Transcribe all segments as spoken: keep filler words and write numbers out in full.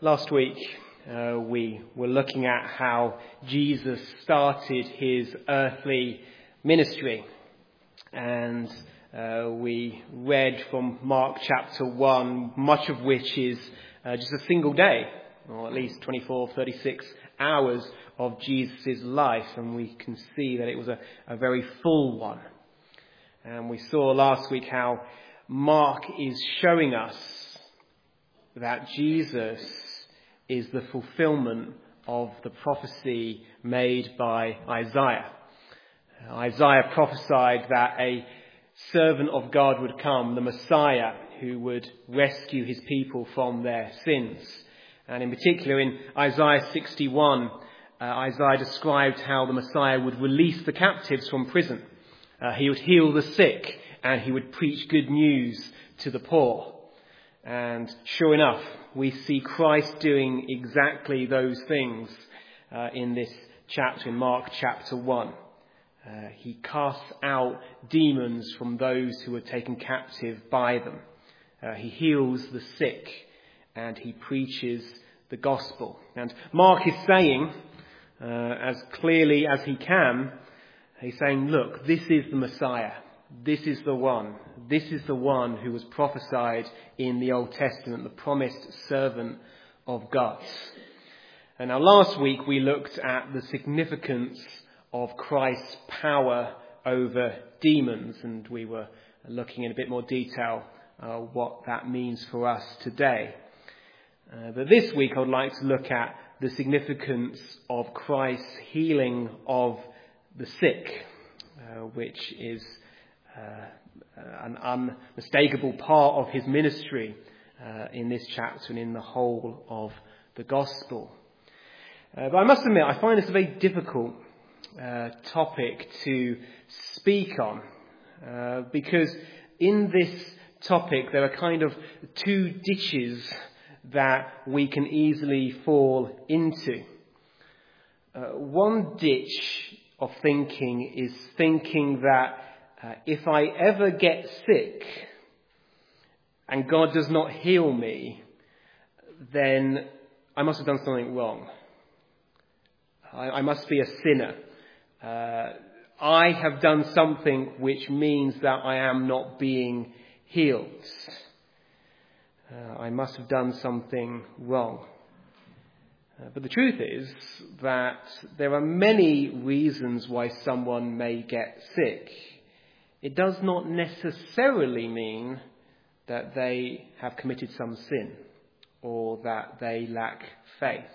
Last week uh, we were looking at how Jesus started his earthly ministry, and uh, we read from Mark chapter one, much of which is uh, just a single day, or at least twenty-four, thirty-six hours of Jesus' life, and we can see that it was a, a very full one. And we saw last week how Mark is showing us that Jesus is the fulfillment of the prophecy made by Isaiah. Isaiah prophesied that a servant of God would come, the Messiah, who would rescue his people from their sins. And in particular, in Isaiah sixty-one, uh, Isaiah described how the Messiah would release the captives from prison. Uh, he would heal the sick, and he would preach good news to the poor. And sure enough, we see Christ doing exactly those things uh, in this chapter, in Mark chapter one. Uh, he casts out demons from those who were taken captive by them. Uh, he heals the sick, and he preaches the gospel. And Mark is saying, uh, as clearly as he can, he's saying, look, this is the Messiah. This is the one. This is the one who was prophesied in the Old Testament, the promised servant of God. And now last week we looked at the significance of Christ's power over demons, and we were looking in a bit more detail uh, what that means for us today. Uh, but this week I would like to look at the significance of Christ's healing of the sick, uh, which is Uh, an unmistakable part of his ministry uh, in this chapter and in the whole of the gospel. Uh, but I must admit, I find this a very difficult uh, topic to speak on, uh, because in this topic there are kind of two ditches that we can easily fall into. Uh, one ditch of thinking is thinking that Uh, if I ever get sick and God does not heal me, then I must have done something wrong. I, I must be a sinner. Uh, I have done something which means that I am not being healed. Uh, I must have done something wrong. Uh, but the truth is that there are many reasons why someone may get sick. It does not necessarily mean that they have committed some sin or that they lack faith.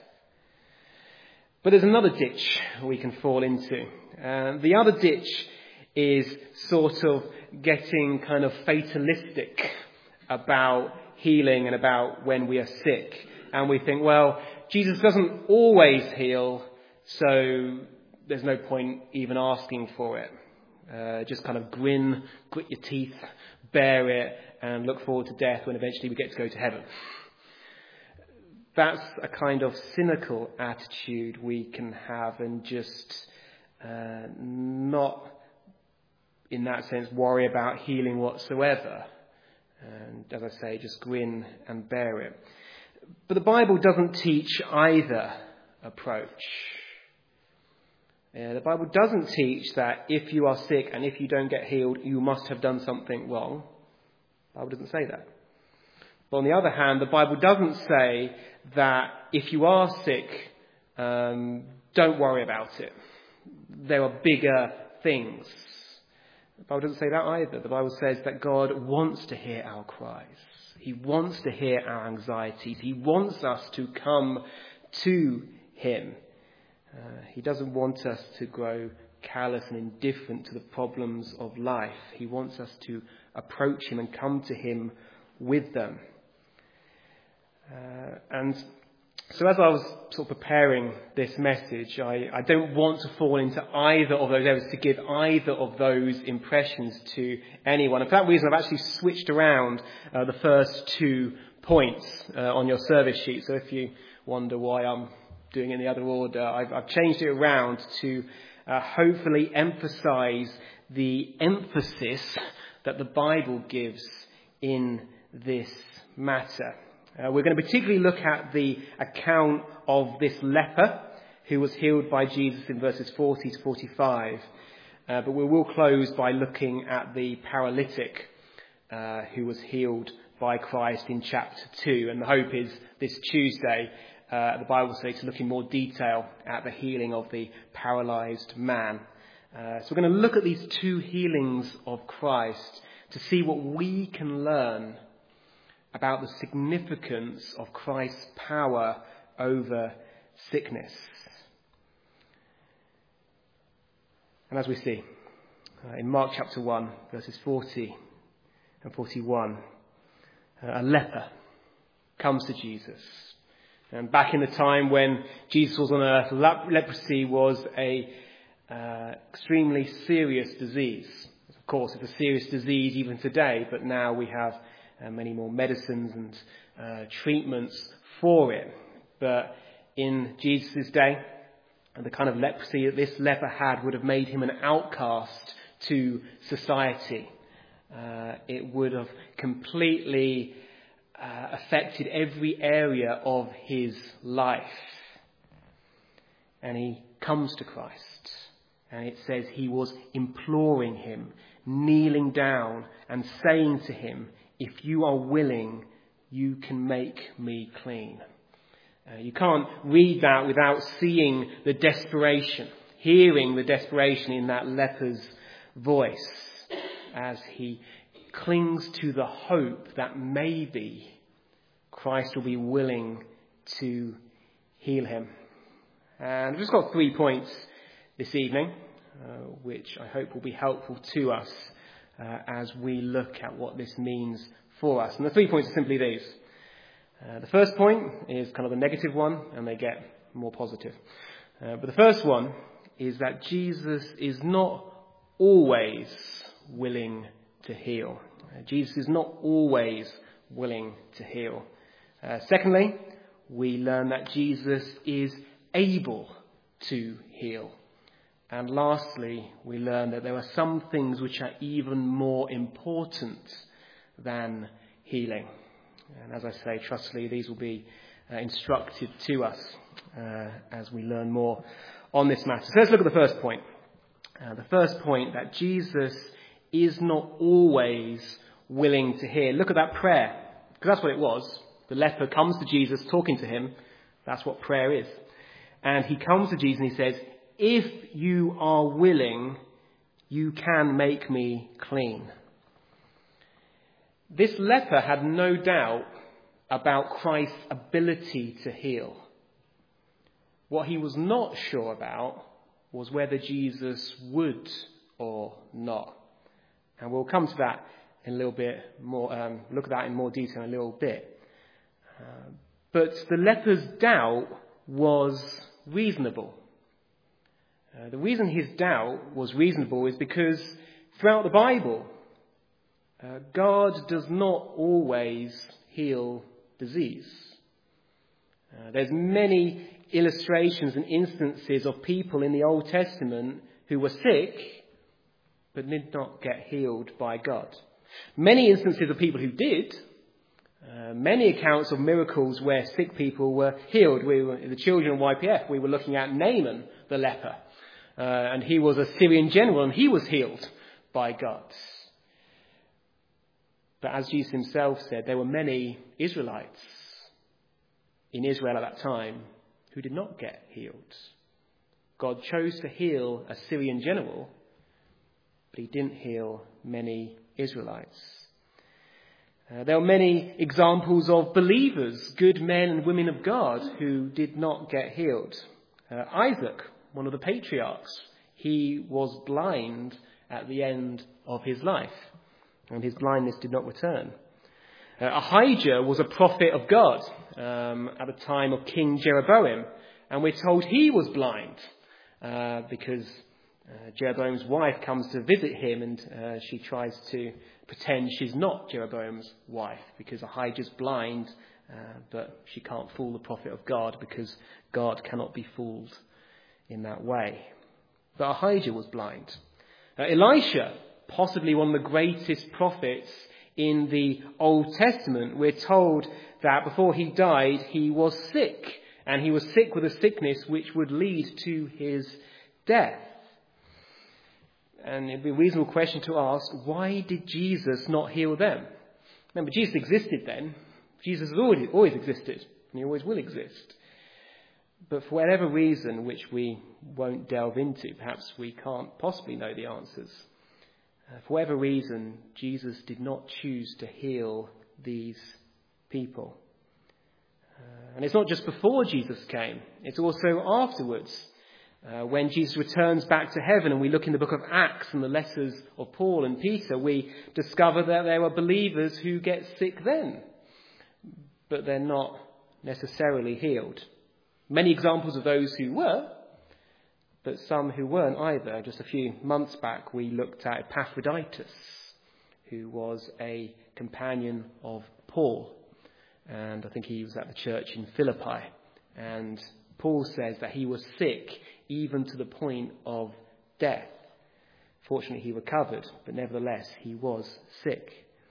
But there's another ditch we can fall into. Uh, the other ditch is sort of getting kind of fatalistic about healing and about when we are sick. And we think, well, Jesus doesn't always heal, so there's no point even asking for it. Uh, just kind of grin, grit your teeth, bear it, and look forward to death when eventually we get to go to heaven. That's a kind of cynical attitude we can have, and just uh, not, in that sense, worry about healing whatsoever. And as I say, just grin and bear it. But the Bible doesn't teach either approach. Uh, the Bible doesn't teach that if you are sick and if you don't get healed, you must have done something wrong. The Bible doesn't say that. But on the other hand, the Bible doesn't say that if you are sick, um, don't worry about it. There are bigger things. The Bible doesn't say that either. The Bible says that God wants to hear our cries. He wants to hear our anxieties. He wants us to come to him. Uh, he doesn't want us to grow callous and indifferent to the problems of life. He wants us to approach him and come to him with them. Uh, and so as I was sort of preparing this message, I, I don't want to fall into either of those areas, to give either of those impressions to anyone. And for that reason, I've actually switched around uh, the first two points uh, on your service sheet. So if you wonder why I'm doing it in the other order, I've, I've changed it around to uh, hopefully emphasize the emphasis that the Bible gives in this matter. Uh, we're going to particularly look at the account of this leper who was healed by Jesus in verses forty to forty-five. Uh, but we will close by looking at the paralytic uh, who was healed by Christ in chapter two. And the hope is this Tuesday, uh, the Bible says, to look in more detail at the healing of the paralysed man. Uh, so we're going to look at these two healings of Christ to see what we can learn about the significance of Christ's power over sickness. And as we see uh, in Mark chapter one, verses forty and forty-one, uh, a leper comes to Jesus. And back in the time when Jesus was on earth, lep- leprosy was a uh, extremely serious disease. Of course, it's a serious disease even today, but now we have uh, many more medicines and uh, treatments for it. But in Jesus' day, the kind of leprosy that this leper had would have made him an outcast to society. Uh, it would have completely uh, affected every area of his life. And he comes to Christ, and it says he was imploring him, kneeling down and saying to him, "If you are willing, you can make me clean." Uh, you can't read that without seeing the desperation, hearing the desperation in that leper's voice as he clings to the hope that maybe Christ will be willing to heal him. And I've just got three points this evening, uh, which I hope will be helpful to us uh, as we look at what this means for us. And the three points are simply these. Uh, the first point is kind of the negative one, and they get more positive. Uh, but the first one is that Jesus is not always willing to heal. Uh, Jesus is not always willing to heal. Uh, secondly, we learn that Jesus is able to heal. And lastly, we learn that there are some things which are even more important than healing. And as I say, trustfully, these will be uh, instructive to us uh, as we learn more on this matter. So let's look at the first point. Uh, the first point, that Jesus is not always willing to hear. Look at that prayer, because that's what it was. The leper comes to Jesus talking to him. That's what prayer is. And he comes to Jesus and he says, "If you are willing, you can make me clean." This leper had no doubt about Christ's ability to heal. What he was not sure about was whether Jesus would or not. And we'll come to that in a little bit more, um, look at that in more detail in a little bit. Uh, but the leper's doubt was reasonable. Uh, the reason his doubt was reasonable is because throughout the Bible, Uh, God does not always heal disease. Uh, there's many illustrations and instances of people in the Old Testament who were sick but did not get healed by God. Many instances of people who did. Uh, many accounts of miracles where sick people were healed. We were, the children of Y P F, we were looking at Naaman the leper. Uh, and he was a Syrian general and he was healed by God. But as Jesus himself said, there were many Israelites in Israel at that time who did not get healed. God chose to heal a Syrian general, but he didn't heal many Israelites. Uh, there are many examples of believers, good men and women of God, who did not get healed. Uh, Isaac, one of the patriarchs, he was blind at the end of his life, and his blindness did not return. Uh, Ahijah was a prophet of God um, at the time of King Jeroboam, and we're told he was blind uh, because uh, Jeroboam's wife comes to visit him, and uh, she tries to pretend she's not Jeroboam's wife because Ahijah's blind, uh, but she can't fool the prophet of God because God cannot be fooled in that way. But Ahijah was blind. Uh, Elisha, possibly one of the greatest prophets in the Old Testament, we're told that before he died, he was sick, and he was sick with a sickness which would lead to his death. And it'd be a reasonable question to ask, why did Jesus not heal them? Remember, Jesus existed then. Jesus has always, always existed, and he always will exist. But for whatever reason, which we won't delve into, perhaps we can't possibly know the answers. Uh, for whatever reason, Jesus did not choose to heal these people. Uh, and it's not just before Jesus came, it's also afterwards. Uh, when Jesus returns back to heaven and we look in the book of Acts and the letters of Paul and Peter, we discover that there are believers who get sick then, but they're not necessarily healed. Many examples of those who were, but some who weren't either. Just a few months back, we looked at Epaphroditus, who was a companion of Paul. And I think he was at the church in Philippi. And Paul says that he was sick even to the point of death. Fortunately, he recovered, but nevertheless, he was sick.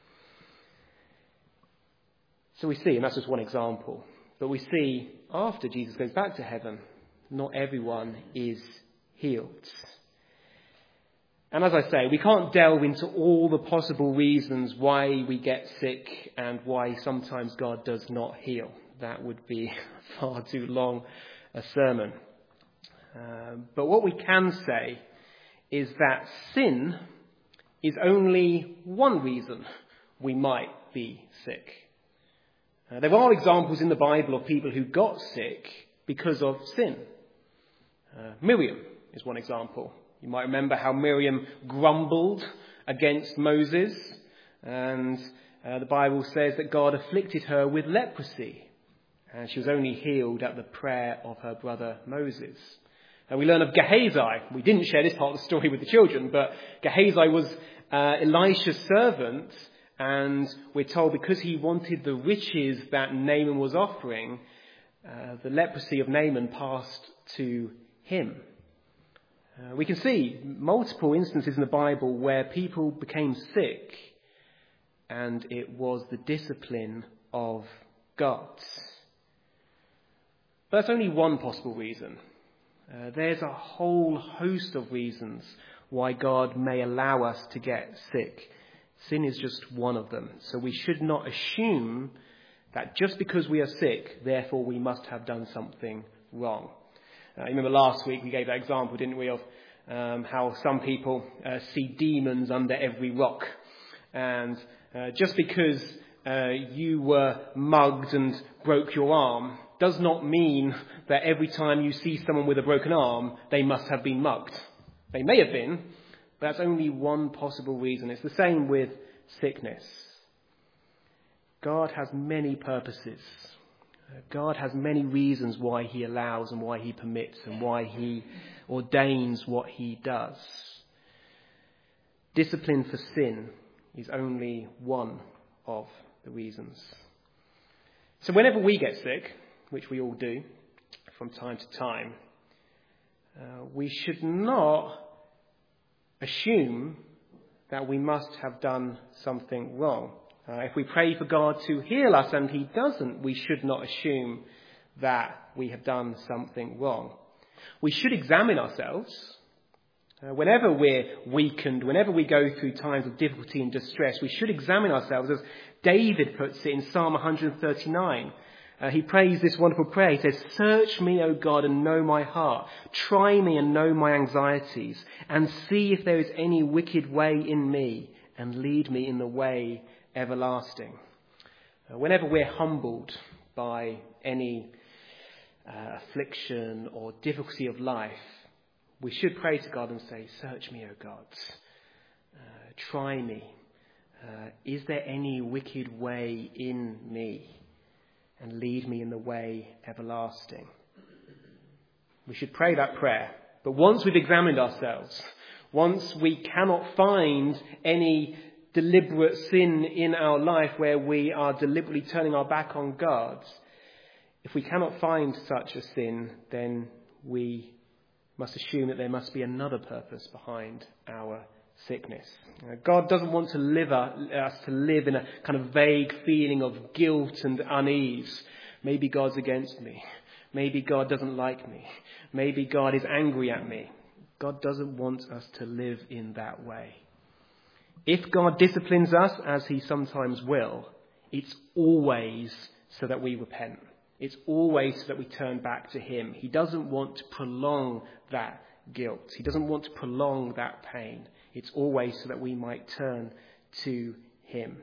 So we see, and that's just one example, but we see after Jesus goes back to heaven, not everyone is healed. And as I say, we can't delve into all the possible reasons why we get sick and why sometimes God does not heal. That would be far too long a sermon. Uh, but what we can say is that sin is only one reason we might be sick. Uh, there are examples in the Bible of people who got sick because of sin. Uh, Miriam is one example. You might remember how Miriam grumbled against Moses, and uh, the Bible says that God afflicted her with leprosy, and she was only healed at the prayer of her brother Moses. And we learn of Gehazi. We didn't share this part of the story with the children, but Gehazi was uh, Elisha's servant, and we're told because he wanted the riches that Naaman was offering, uh, the leprosy of Naaman passed to him. Uh, we can see multiple instances in the Bible where people became sick, and it was the discipline of God. But that's only one possible reason. Uh, there's a whole host of reasons why God may allow us to get sick. Sin is just one of them. So we should not assume that just because we are sick, therefore we must have done something wrong. Uh, you remember last week we gave that example, didn't we, of um, how some people uh, see demons under every rock. And uh, just because uh, you were mugged and broke your arm does not mean that every time you see someone with a broken arm, they must have been mugged. They may have been, but that's only one possible reason. It's the same with sickness. God has many purposes. God has many reasons why he allows and why he permits and why he ordains what he does. Discipline for sin is only one of the reasons. So whenever we get sick, which we all do from time to time, uh, we should not assume that we must have done something wrong. Uh, if we pray for God to heal us and he doesn't, we should not assume that we have done something wrong. We should examine ourselves. Uh, whenever we're weakened, whenever we go through times of difficulty and distress, we should examine ourselves, as David puts it in Psalm one thirty-nine. Uh, he prays this wonderful prayer. He says, "Search me, O God, and know my heart. Try me and know my anxieties, and see if there is any wicked way in me, and lead me in the way everlasting." Uh, whenever we're humbled by any uh, affliction or difficulty of life, we should pray to God and say, "Search me, O God. Uh, try me. Uh, is there any wicked way in me? And lead me in the way everlasting." We should pray that prayer. But once we've examined ourselves, once we cannot find any deliberate sin in our life where we are deliberately turning our back on God, if we cannot find such a sin, then we must assume that there must be another purpose behind our sickness. Uh, God doesn't want to live a, us to live in a kind of vague feeling of guilt and unease. Maybe God's against me. Maybe God doesn't like me. Maybe God is angry at me. God doesn't want us to live in that way. If God disciplines us, as he sometimes will, it's always so that we repent. It's always so that we turn back to him. He doesn't want to prolong that guilt. He doesn't want to prolong that pain. It's always so that we might turn to him.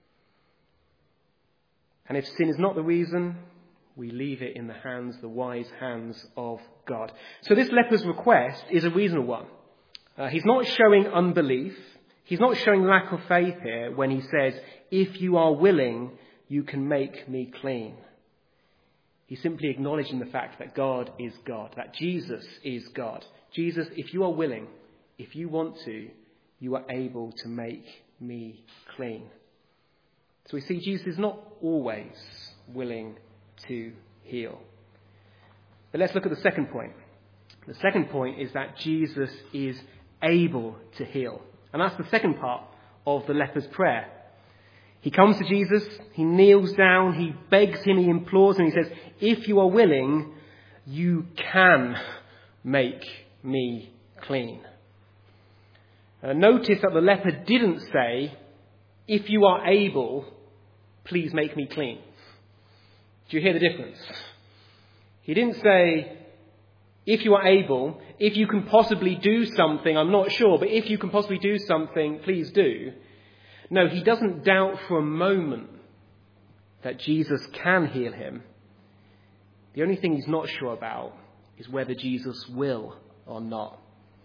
And if sin is not the reason, we leave it in the hands, the wise hands of God. So this leper's request is a reasonable one. Uh, he's not showing unbelief. He's not showing lack of faith here when he says, if you are willing, you can make me clean. He's simply acknowledging the fact that God is God, that Jesus is God. Jesus, if you are willing, if you want to, you are able to make me clean. So we see Jesus is not always willing to heal. But let's look at the second point. The second point is that Jesus is able to heal. And that's the second part of the leper's prayer. He comes to Jesus, he kneels down, he begs him, he implores him, he says, if you are willing, you can make me clean. Uh, notice that the leper didn't say, if you are able, please make me clean. Do you hear the difference? He didn't say, if you are able, if you can possibly do something, I'm not sure, but if you can possibly do something, please do. No, he doesn't doubt for a moment that Jesus can heal him. The only thing he's not sure about is whether Jesus will or not.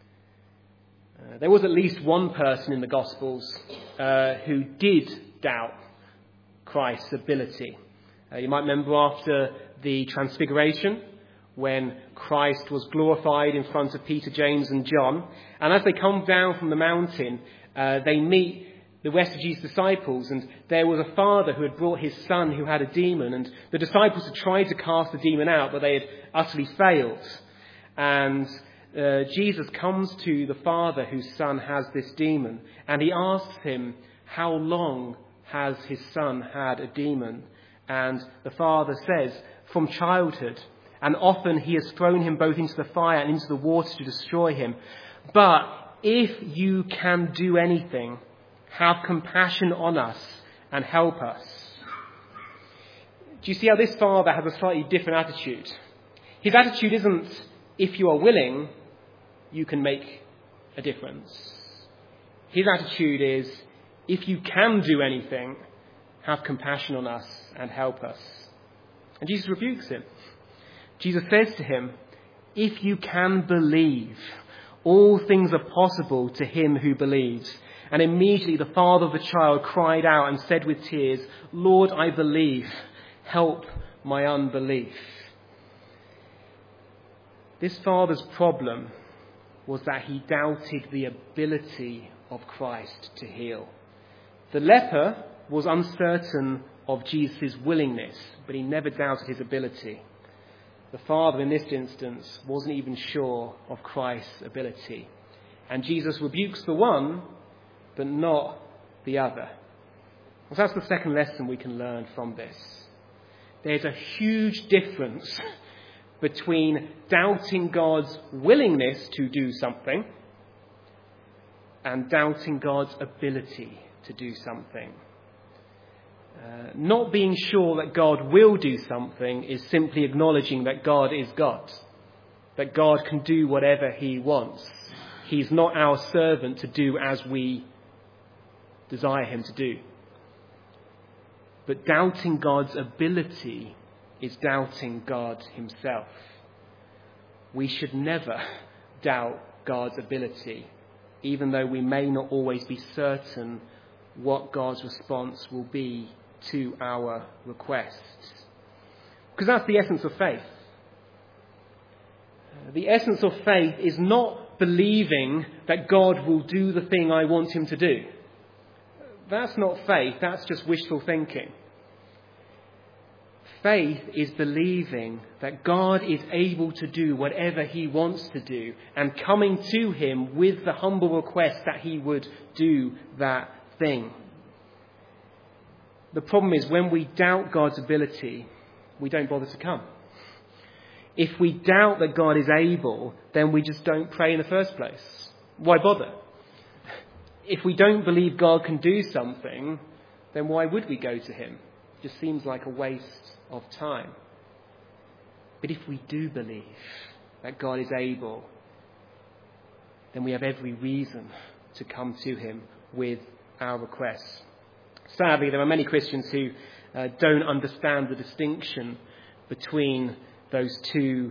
Uh, there was at least one person in the Gospels uh, who did doubt Christ's ability. Uh, you might remember after the Transfiguration, when Christ was glorified in front of Peter, James and John. And as they come down from the mountain, uh, they meet the rest of Jesus' disciples, and there was a father who had brought his son who had a demon, and the disciples had tried to cast the demon out, but they had utterly failed. And uh, Jesus comes to the father whose son has this demon, and he asks him, how long has his son had a demon? And the father says, from childhood, and often he has thrown him both into the fire and into the water to destroy him. But if you can do anything, have compassion on us and help us. Do you see how this father has a slightly different attitude? His attitude isn't, if you are willing, you can make a difference. His attitude is, if you can do anything, have compassion on us and help us. And Jesus rebukes him. Jesus says to him, if you can believe, all things are possible to him who believes. And immediately the father of the child cried out and said with tears, Lord, I believe, help my unbelief. This father's problem was that he doubted the ability of Christ to heal. The leper was uncertain of Jesus' willingness, but he never doubted his ability. The father in this instance wasn't even sure of Christ's ability. And Jesus rebukes the one, but not the other. So that's the second lesson we can learn from this. There's a huge difference between doubting God's willingness to do something and doubting God's ability to do something. Uh, not being sure that God will do something is simply acknowledging that God is God, that God can do whatever he wants. He's not our servant to do as we desire him to do. But doubting God's ability is doubting God himself. We should never doubt God's ability, even though we may not always be certain what God's response will be to our requests. Because that's the essence of faith. The essence of faith is not believing that God will do the thing I want him to do. That's not faith, that's just wishful thinking. Faith is believing that God is able to do whatever he wants to do and coming to him with the humble request that he would do that thing. The problem is when we doubt God's ability, we don't bother to come. If we doubt that God is able, then we just don't pray in the first place. Why bother? If we don't believe God can do something, then why would we go to him? It just seems like a waste of time. But if we do believe that God is able, then we have every reason to come to him with our requests. Sadly, there are many Christians who uh, don't understand the distinction between those two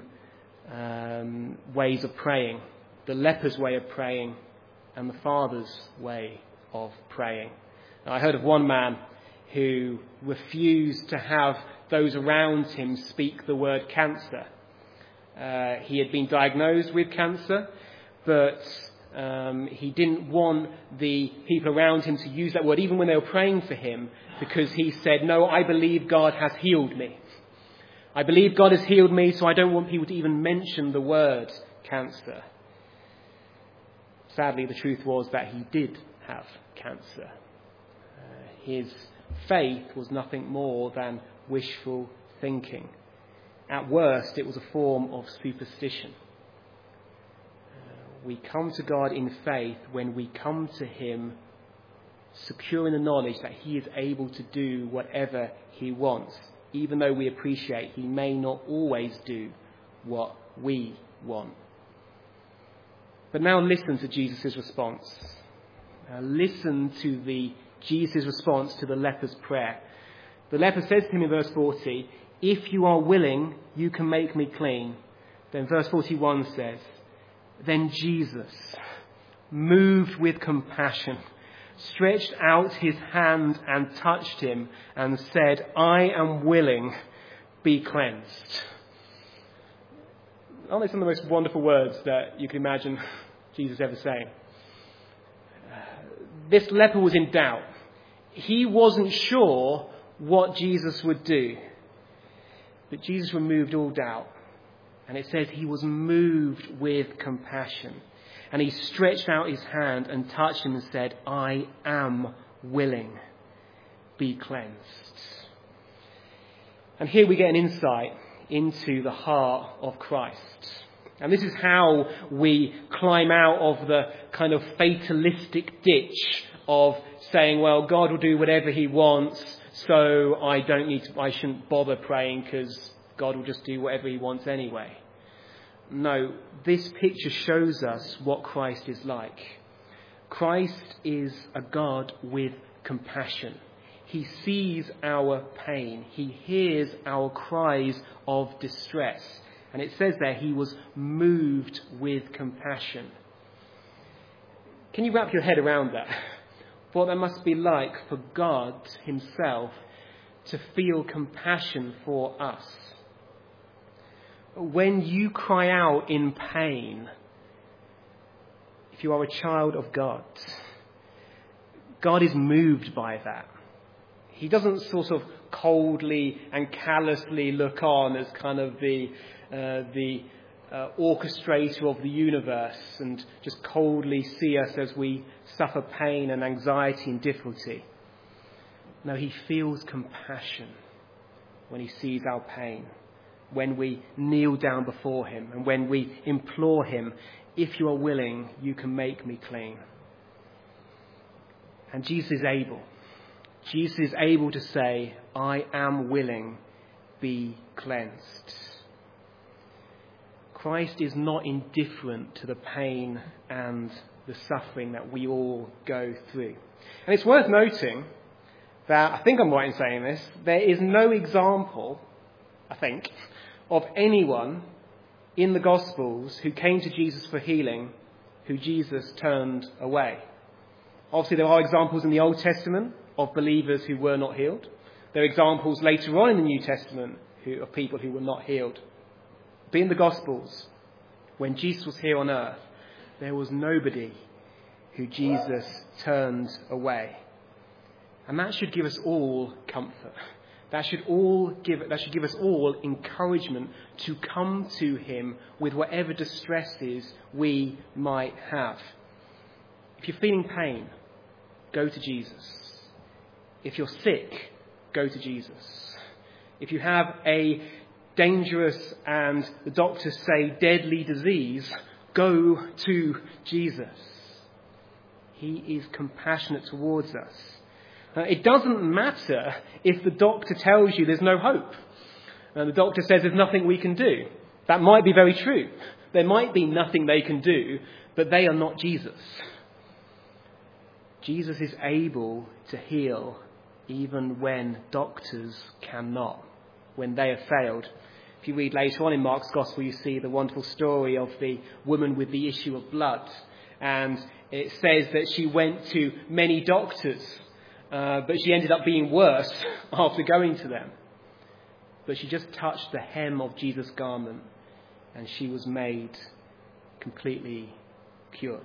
um, ways of praying, the leper's way of praying and the Father's way of praying. Now, I heard of one man who refused to have those around him speak the word cancer. Uh, he had been diagnosed with cancer, but um, he didn't want the people around him to use that word, even when they were praying for him, because he said, "No, I believe God has healed me. I believe God has healed me, so I don't want people to even mention the word cancer." Sadly, the truth was that he did have cancer. Uh, his faith was nothing more than wishful thinking. At worst, it was a form of superstition. Uh, we come to God in faith when we come to him secure in the knowledge that he is able to do whatever he wants, even though we appreciate he may not always do what we want. But now listen to Jesus' response. Now listen to the Jesus' response to the leper's prayer. The leper says to him in verse forty, "If you are willing, you can make me clean." Then verse forty-one says, "Then Jesus, moved with compassion, stretched out his hand and touched him and said, 'I am willing, be cleansed.'" Aren't they some of the most wonderful words that you can imagine Jesus ever saying? Uh, this leper was in doubt. He wasn't sure what Jesus would do. But Jesus removed all doubt. And it says he was moved with compassion. And he stretched out his hand and touched him and said, "I am willing, be cleansed." And here we get an insight into the heart of Christ. And this is how we climb out of the kind of fatalistic ditch of saying, well, God will do whatever he wants, so I don't need to, I shouldn't bother praying because God will just do whatever he wants anyway. No, this picture shows us what Christ is like. Christ is a God with compassion. He sees our pain. He hears our cries of distress. And it says there he was moved with compassion. Can you wrap your head around that? What that must be like for God himself to feel compassion for us. When you cry out in pain, if you are a child of God, God is moved by that. He doesn't sort of coldly and callously look on as kind of the uh, the uh, orchestrator of the universe and just coldly see us as we suffer pain and anxiety and difficulty. No, he feels compassion when he sees our pain, when we kneel down before him and when we implore him, "If you are willing, you can make me clean." And Jesus is able. Jesus is able to say, "I am willing, be cleansed." Christ is not indifferent to the pain and the suffering that we all go through. And it's worth noting that, I think I'm right in saying this, there is no example, I think, of anyone in the Gospels who came to Jesus for healing who Jesus turned away. Obviously, there are examples in the Old Testament of believers who were not healed. There are examples later on in the New Testament who, of people who were not healed. But in the Gospels, when Jesus was here on earth, there was nobody who Jesus turned away. And that should give us all comfort. That should all give that should give us all encouragement to come to him with whatever distresses we might have. If you're feeling pain, go to Jesus. If you're sick, go to Jesus. If you have a dangerous and the doctors say deadly disease, go to Jesus. He is compassionate towards us. Uh, it doesn't matter if the doctor tells you there's no hope. Uh, the doctor says there's nothing we can do. That might be very true. There might be nothing they can do, but they are not Jesus. Jesus is able to heal even when doctors cannot, when they have failed. If you read later on in Mark's Gospel, you see the wonderful story of the woman with the issue of blood. And it says that she went to many doctors, uh, but she ended up being worse after going to them. But she just touched the hem of Jesus' garment, and she was made completely cured.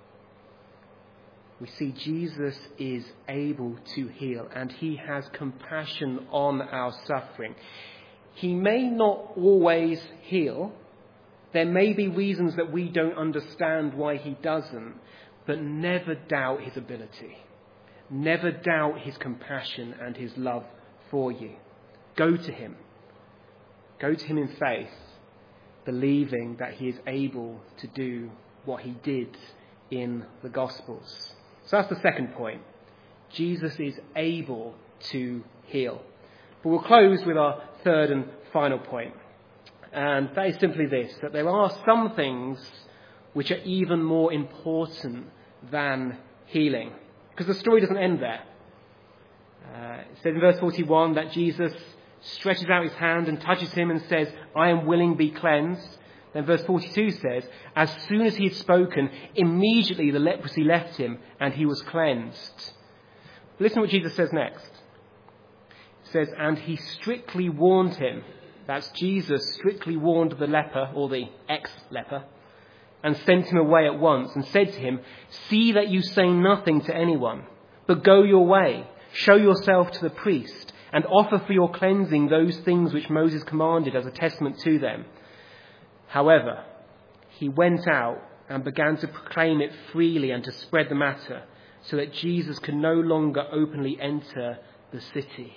We see Jesus is able to heal, and he has compassion on our suffering. He may not always heal. There may be reasons that we don't understand why he doesn't, but never doubt his ability. Never doubt his compassion and his love for you. Go to him. Go to him in faith, believing that he is able to do what he did in the Gospels. So that's the second point. Jesus is able to heal. But we'll close with our third and final point. And that is simply this, that there are some things which are even more important than healing. Because the story doesn't end there. Uh, it says in verse forty-one that Jesus stretches out his hand and touches him and says, I am willing, be cleansed. Then verse forty-two says, as soon as he had spoken, immediately the leprosy left him and he was cleansed. Listen to what Jesus says next. It says, and he strictly warned him. That's Jesus strictly warned the leper, or the ex-leper, and sent him away at once and said to him, see that you say nothing to anyone, but go your way, show yourself to the priest, and offer for your cleansing those things which Moses commanded as a testament to them. However, he went out and began to proclaim it freely and to spread the matter, so that Jesus could no longer openly enter the city.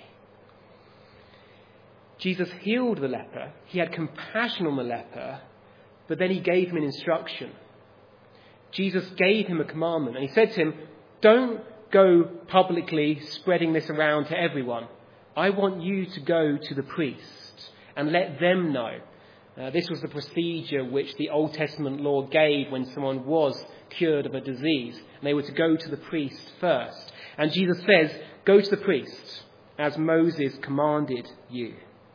Jesus healed the leper. He had compassion on the leper, but then he gave him an instruction. Jesus gave him a commandment, and he said to him, don't go publicly spreading this around to everyone. I want you to go to the priest and let them know. Uh, this was the procedure which the Old Testament law gave when someone was cured of a disease. And they were to go to the priest first. And Jesus says, go to the priest as Moses commanded you.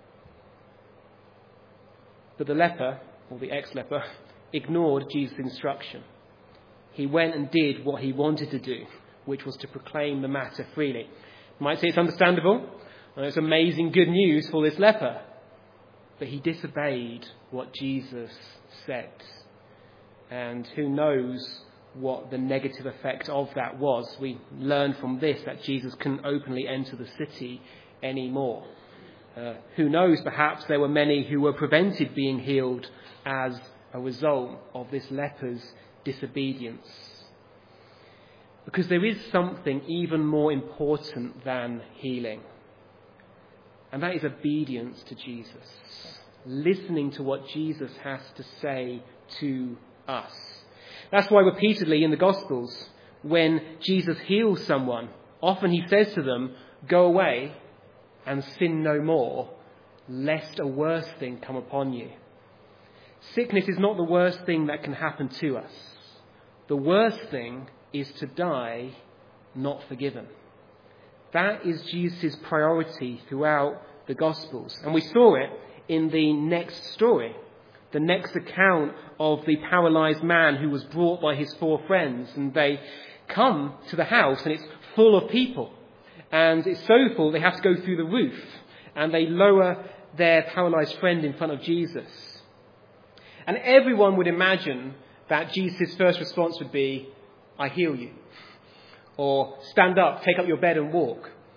But the leper, or the ex-leper, ignored Jesus' instruction. He went and did what he wanted to do, which was to proclaim the matter freely. You might say it's understandable. It's amazing good news for this leper. But he disobeyed what Jesus said. And who knows what the negative effect of that was. We learn from this that Jesus couldn't openly enter the city anymore. Uh, who knows, perhaps there were many who were prevented being healed as a result of this leper's disobedience. Because there is something even more important than healing. And that is obedience to Jesus. Listening to what Jesus has to say to us. That's why repeatedly in the Gospels, when Jesus heals someone, often he says to them, go away and sin no more, lest a worse thing come upon you. Sickness is not the worst thing that can happen to us. The worst thing is to die not forgiven. That is Jesus' priority throughout the Gospels. And we saw it in the next story, the next account of the paralyzed man who was brought by his four friends. And they come to the house and it's full of people. And it's so full they have to go through the roof. And they lower their paralyzed friend in front of Jesus. And everyone would imagine that Jesus' first response would be, I heal you. Or stand up, take up your bed and walk.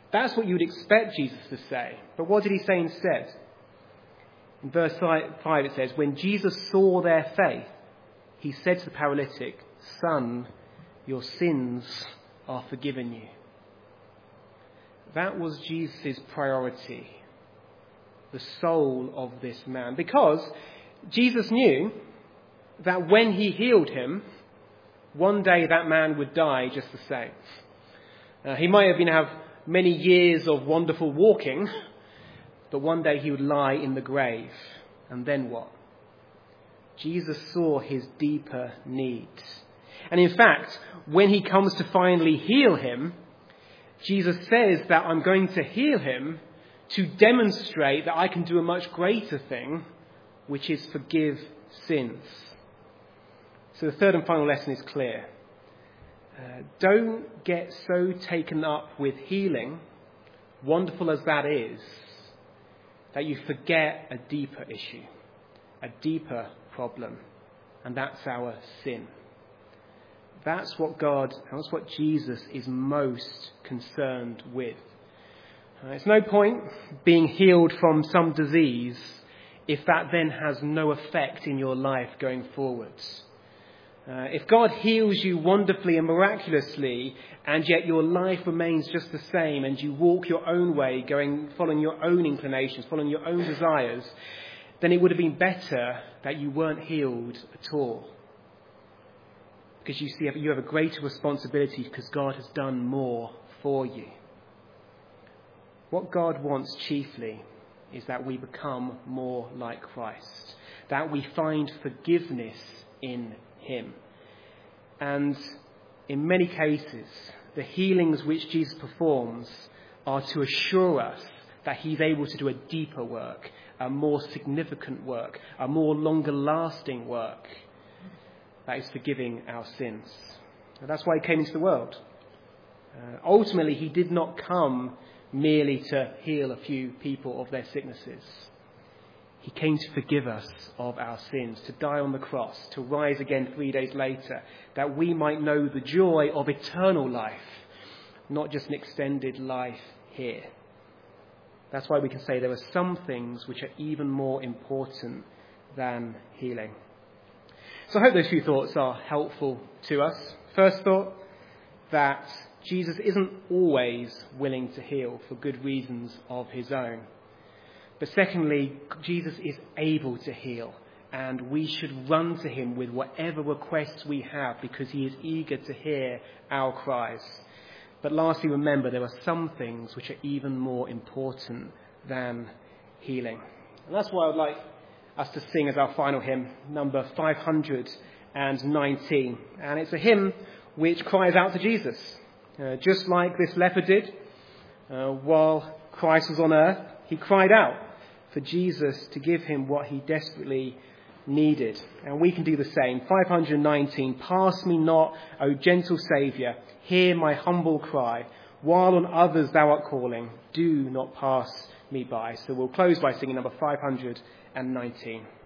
That's what you would expect Jesus to say. But what did he say instead? In verse five it says, when Jesus saw their faith, he said to the paralytic, "Son, your sins are forgiven you." That was Jesus' priority, the soul of this man. Because Jesus knew that when he healed him, one day that man would die just the same. Uh, he might have been have many years of wonderful walking, but one day he would lie in the grave. And then what? Jesus saw his deeper needs. And in fact, when he comes to finally heal him, Jesus says that I'm going to heal him to demonstrate that I can do a much greater thing, which is forgive sins. So the third and final lesson is clear. Uh, don't get so taken up with healing, wonderful as that is, that you forget a deeper issue, a deeper problem, and that's our sin. That's what God, that's what Jesus is most concerned with. Uh, it's no point being healed from some disease if that then has no effect in your life going forwards. Uh, if God heals you wonderfully and miraculously, and yet your life remains just the same, and you walk your own way, going, following your own inclinations, following your own desires, then it would have been better that you weren't healed at all. Because you see, you have a greater responsibility because God has done more for you. What God wants chiefly is that we become more like Christ, that we find forgiveness in him. And in many cases, the healings which Jesus performs are to assure us that he's able to do a deeper work, a more significant work, a more longer lasting work. That is forgiving our sins. And that's why he came into the world. Uh, ultimately, he did not come merely to heal a few people of their sicknesses. He came to forgive us of our sins, to die on the cross, to rise again three days later, that we might know the joy of eternal life, not just an extended life here. That's why we can say there are some things which are even more important than healing. So I hope those few thoughts are helpful to us. First thought, that Jesus isn't always willing to heal for good reasons of his own. But secondly, Jesus is able to heal, and we should run to him with whatever requests we have because he is eager to hear our cries. But lastly, remember, there are some things which are even more important than healing. And that's why I would like us to sing as our final hymn, number five hundred nineteen. And it's a hymn which cries out to Jesus, uh, just like this leper did uh, while Christ was on earth. He cried out for Jesus to give him what he desperately needed. And we can do the same. five hundred nineteen, pass me not, O gentle Saviour, hear my humble cry. While on others thou art calling, do not pass me by. So we'll close by singing number five hundred nineteen.